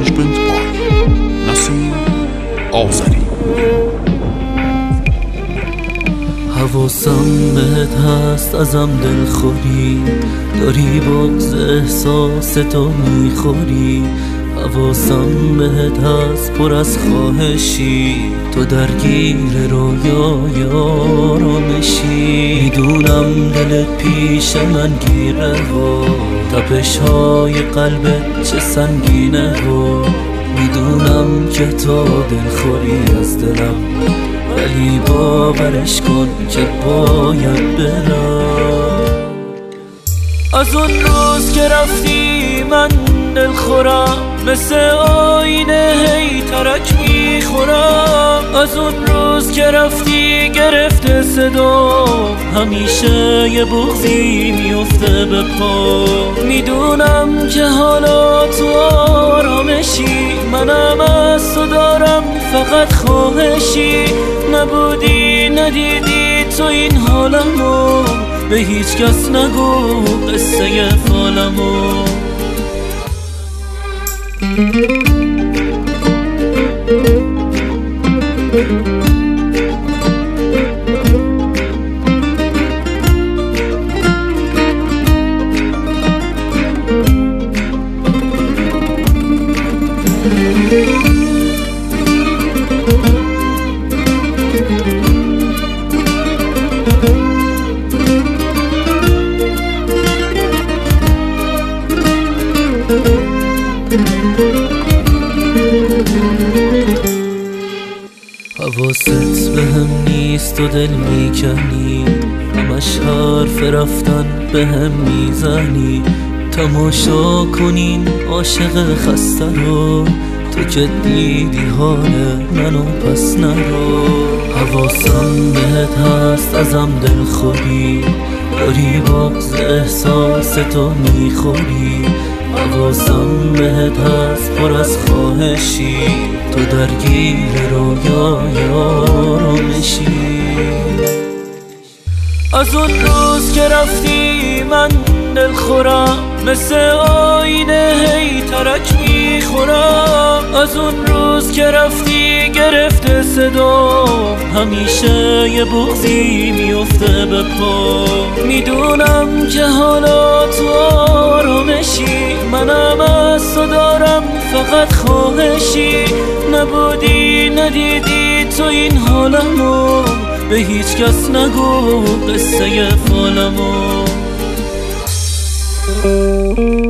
Management by نسیم آذری. حواسم بهت هست ازم دلخوری، داری بغض احساستو میخوری. حواسم بهت هست پر از خواهشی، تو درگیر رویای آرامشی. میدونم دلت پیش من گیره و تپش های قلبت چه سنگینه و میدونم که تو دلخوری از دلم، ولی باورش کن که باید برم. از اون روز که رفتی من دلخورم، مثل آینه هی ترک میخورم. از اون روز که رفتی گرفته صدا، همیشه یه بغضی میفته به پا. میدونم که حالا تو آرامشی، منم از تو دارم فقط خواهشی. نبودی ندیدی تو این حالمو، به هیچ کس نگو قصه فالمو. حواست به هم نیست و دل میکنی، همش حرف رفتن به هم میزنی. تماشا کنین عاشق خسته رو، تو که دیدی حال منو پس نرو. حواسم بهت هست ازم دلخوری، داری بغض احساستو میخوری. حواسم بهت هست پر از خواهشی، تو درگیر رویای آرامشی. از اون روز که رفتی من دلخورم، مثل آینه هی ترک میخورم. از اون روز که رفتی گرفته صدا، همیشه یه بغضی میفته به پا. میدونم که حالا تو آرامشی، منم از تو دارم فقط خواهشی. نبودی ندیدی تو این حالمو، به هیچ کس نگو قصه فالمو.